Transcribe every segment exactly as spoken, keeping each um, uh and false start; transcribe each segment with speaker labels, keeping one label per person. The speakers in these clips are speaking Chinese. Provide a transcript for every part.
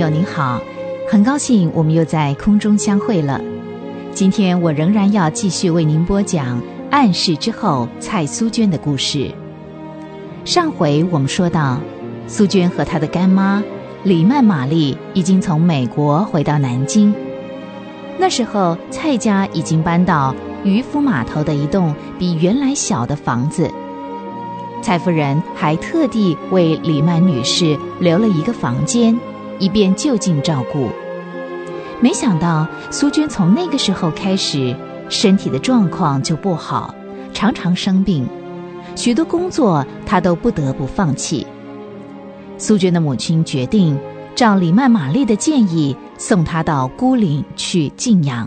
Speaker 1: 友您好，很高兴我们又在空中相会了。今天我仍然要继续为您播讲暗示之后蔡苏娟的故事。上回我们说到，苏娟和她的干妈李曼玛丽已经从美国回到南京。那时候蔡家已经搬到渔夫码头的一栋比原来小的房子，蔡夫人还特地为李曼女士留了一个房间，以便就近照顾。没想到苏娟从那个时候开始，身体的状况就不好，常常生病，许多工作她都不得不放弃。苏娟的母亲决定照李曼玛丽的建议，送她到孤岭去静养。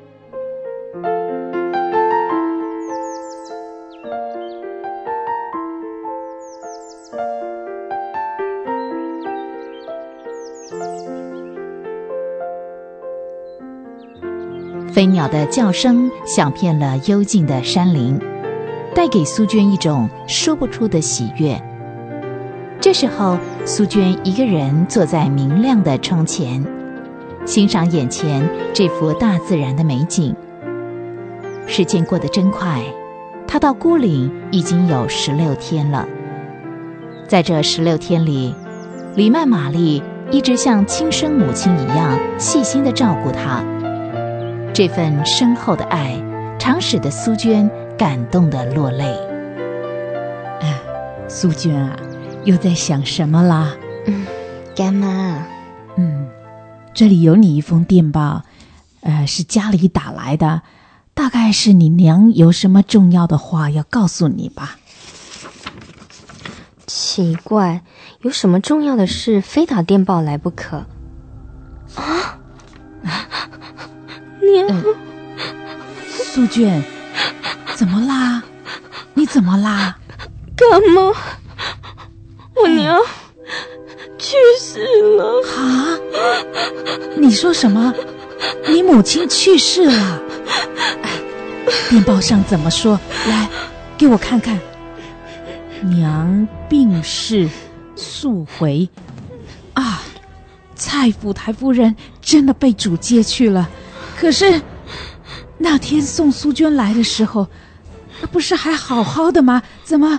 Speaker 1: 飞鸟的叫声响遍了幽静的山林，带给苏娟一种说不出的喜悦。这时候，苏娟一个人坐在明亮的窗前，欣赏眼前这幅大自然的美景。时间过得真快，她到孤岭已经有十六天了。在这十六天里，李曼玛丽一直像亲生母亲一样细心地照顾她。这份深厚的爱常使得苏娟感动得落泪。
Speaker 2: 啊，苏娟啊，又在想什么啦？
Speaker 3: 嗯，干妈，
Speaker 2: 嗯，这里有你一封电报，呃，是家里打来的，大概是你娘有什么重要的话要告诉你吧。
Speaker 3: 奇怪，有什么重要的事非打电报来不可？啊！娘、
Speaker 2: 呃，苏娟，怎么啦？你怎么啦？
Speaker 3: 干妈，我娘去世了。
Speaker 2: 啊？你说什么？你母亲去世了？哎，电报上怎么说？来，给我看看。娘病逝，速回。啊，蔡府台夫人真的被主接去了。可是那天送苏娟来的时候，那不是还好好的吗？怎么？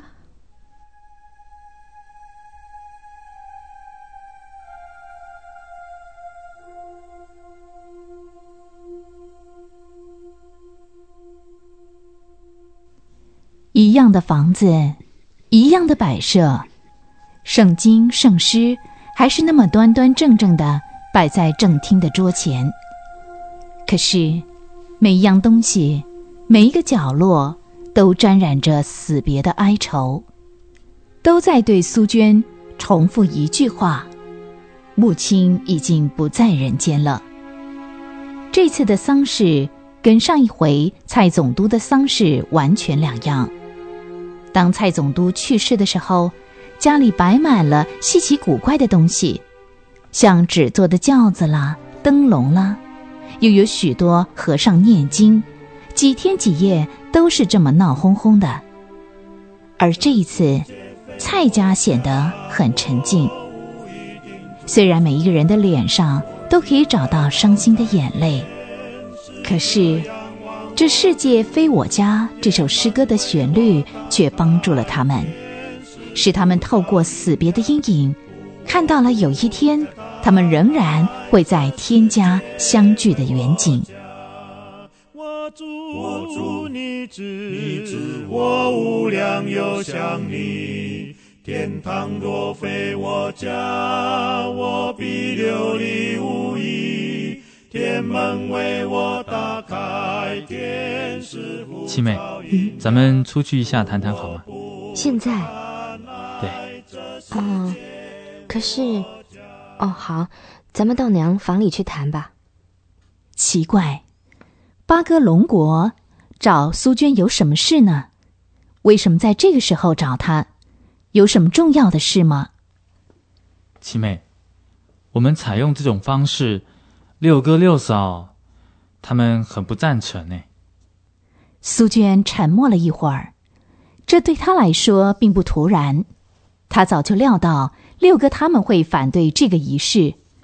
Speaker 1: 一样的房子，一样的摆设，圣经圣诗还是那么端端正正的摆在正厅的桌前。可是每一样东西，每一个角落都沾染着死别的哀愁，都在对苏娟重复一句话：母亲已经不在人间了。这次的丧事跟上一回蔡总督的丧事完全两样。当蔡总督去世的时候，家里摆满了稀奇古怪的东西，像纸做的轿子啦，灯笼啦，又有许多和尚念经，几天几夜都是这么闹哄哄的。而这一次，蔡家显得很沉静。虽然每一个人的脸上都可以找到伤心的眼泪，可是这世界非我家这首诗歌的旋律却帮助了他们，使他们透过死别的阴影，看到了有一天他们仍然会在天家相聚的远景。
Speaker 4: 我祝你知，我无量又想你，天堂若非我家，我必流离无依，天门为我打开，天使呼
Speaker 5: 七妹，咱们出去一下谈谈好吗？
Speaker 3: 现在？
Speaker 5: 对。
Speaker 3: 嗯，可是，哦，好，咱们到娘房里去谈吧。
Speaker 1: 奇怪，八哥龙国找苏娟有什么事呢？为什么在这个时候找她？有什么重要的事吗？
Speaker 5: 七妹，我们采用这种方式，六哥六嫂他们很不赞成呢。
Speaker 1: 苏娟沉默了一会儿，这对她来说并不突然，她早就料到六哥他们会反对这个仪式，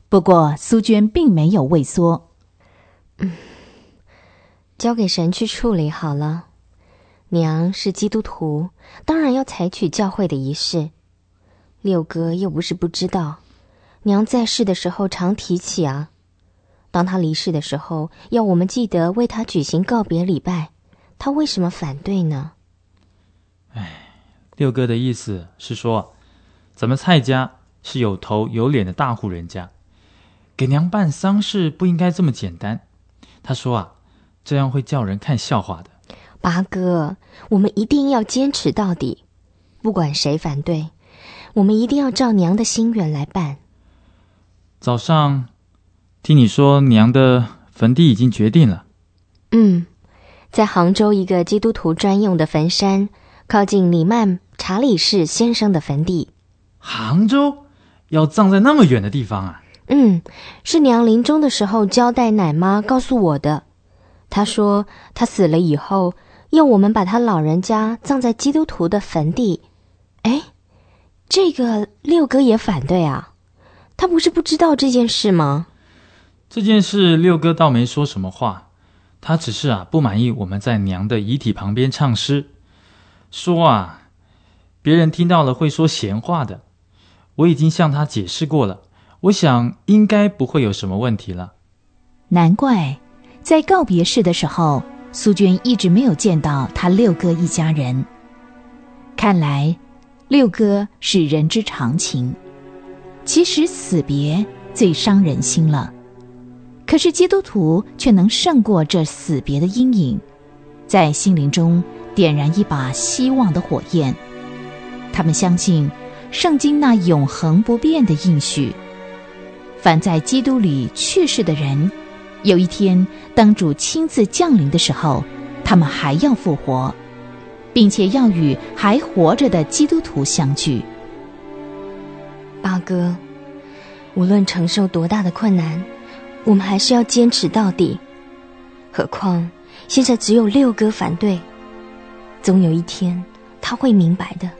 Speaker 1: 不过苏娟并没有畏缩。
Speaker 3: 嗯，交给神去处理好了。娘是基督徒，当然要采取教会的仪式。六哥又不是不知道，娘在世的时候常提起啊。当他离世的时候，要我们记得为他举行告别礼拜，他为什么反对呢？
Speaker 5: 哎，六哥的意思是说，咱们蔡家是有头有脸的大户人家，给娘办丧事不应该这么简单。他说啊，这样会叫人看笑话的。
Speaker 3: 八哥，我们一定要坚持到底，不管谁反对，我们一定要照娘的心愿来办。
Speaker 5: 早上听你说娘的坟地已经决定了。
Speaker 3: 嗯，在杭州一个基督徒专用的坟山，靠近李曼查理士先生的坟地。
Speaker 5: 杭州要葬在那么远的地方啊？
Speaker 3: 嗯，是娘临终的时候交代奶妈告诉我的。她说她死了以后要我们把她老人家葬在基督徒的坟地。哎，这个六哥也反对啊？他不是不知道这件事吗？
Speaker 5: 这件事六哥倒没说什么话，他只是啊不满意我们在娘的遗体旁边唱诗，说啊别人听到了会说闲话的。我已经向他解释过了，我想应该不会有什么问题了。
Speaker 1: 难怪在告别式的时候，苏娟一直没有见到他六哥一家人。看来六哥是人之常情，其实死别最伤人心了。可是基督徒却能胜过这死别的阴影，在心灵中点燃一把希望的火焰。他们相信圣经那永恒不变的应许，凡在基督里去世的人，有一天当主亲自降临的时候，他们还要复活，并且要与还活着的基督徒相聚。
Speaker 3: 八哥，无论承受多大的困难，我们还是要坚持到底。何况现在只有六哥反对，总有一天他会明白的。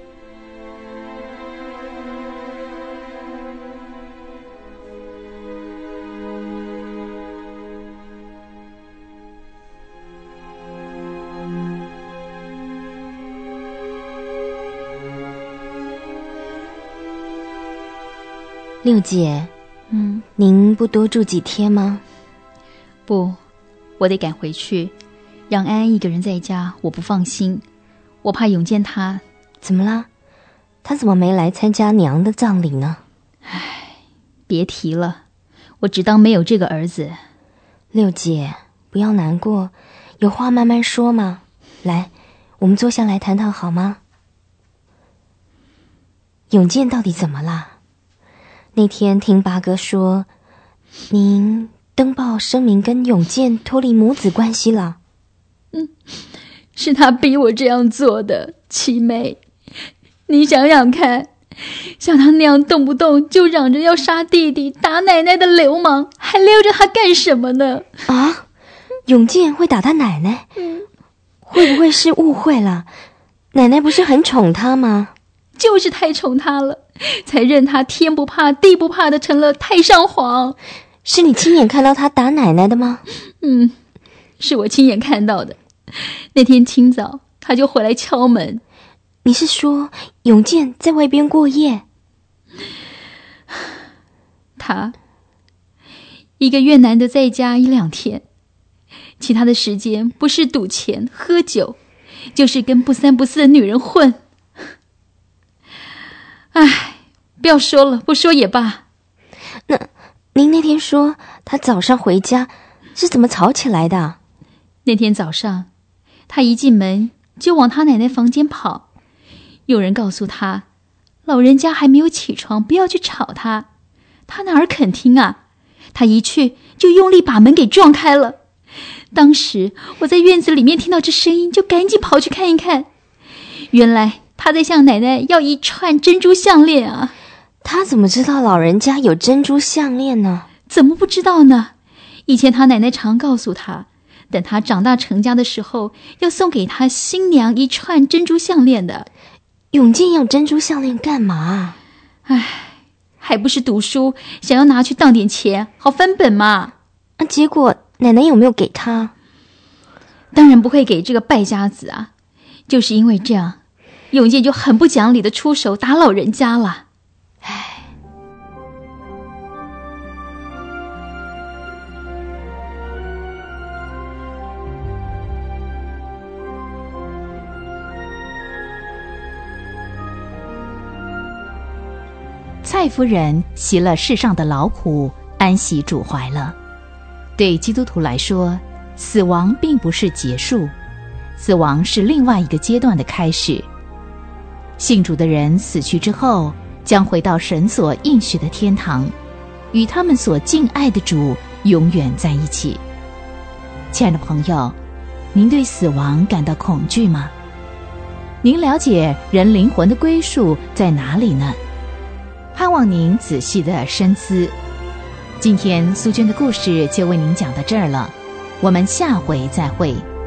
Speaker 3: 六姐，
Speaker 6: 嗯，
Speaker 3: 您不多住几天吗？
Speaker 6: 不，我得赶回去，让安安一个人在家，我不放心，我怕永健他。
Speaker 3: 怎么啦？他怎么没来参加娘的葬礼呢？
Speaker 6: 唉，别提了，我只当没有这个儿子。
Speaker 3: 六姐，不要难过，有话慢慢说嘛。来，我们坐下来谈谈好吗？永健到底怎么啦？那天听八哥说，您登报声明跟永健脱离母子关系了。
Speaker 6: 嗯，是他逼我这样做的，七妹。你想想看，像他那样动不动就嚷着要杀弟弟、打奶奶的流氓，还留着他干什么呢？
Speaker 3: 啊，永健会打他奶奶？
Speaker 6: 嗯，
Speaker 3: 会不会是误会了？奶奶不是很宠他吗？
Speaker 6: 就是太宠他了，才任他天不怕地不怕的成了太上皇。
Speaker 3: 是你亲眼看到他打奶奶的吗？
Speaker 6: 嗯，是我亲眼看到的。那天清早他就回来敲门。
Speaker 3: 你是说永健在外边过夜？
Speaker 6: 他一个月难得在家一两天，其他的时间不是赌钱喝酒，就是跟不三不四的女人混。唉，不要说了，不说也罢。
Speaker 3: 那您那天说他早上回家是怎么吵起来的？
Speaker 6: 那天早上他一进门就往他奶奶房间跑，有人告诉他老人家还没有起床，不要去吵他。他哪儿肯听啊，他一去就用力把门给撞开了。当时我在院子里面听到这声音，就赶紧跑去看一看，原来他在向奶奶要一串珍珠项链啊。
Speaker 3: 他怎么知道老人家有珍珠项链呢？
Speaker 6: 怎么不知道呢？以前他奶奶常告诉他，等他长大成家的时候，要送给他新娘一串珍珠项链的。
Speaker 3: 永健要珍珠项链干嘛？
Speaker 6: 唉， 还不是读书，想要拿去当点钱，好翻本嘛。
Speaker 3: 啊，结果奶奶有没有给他？
Speaker 6: 当然不会给这个败家子啊！就是因为这样，永健就很不讲理的出手打老人家了。唉。
Speaker 1: 蔡夫人习了世上的劳苦，安息主怀了。对基督徒来说，死亡并不是结束，死亡是另外一个阶段的开始。信主的人死去之后，将回到神所应许的天堂，与他们所敬爱的主永远在一起。亲爱的朋友，您对死亡感到恐惧吗？您了解人灵魂的归属在哪里呢？盼望您仔细的深思。今天苏娟的故事就为您讲到这儿了，我们下回再会。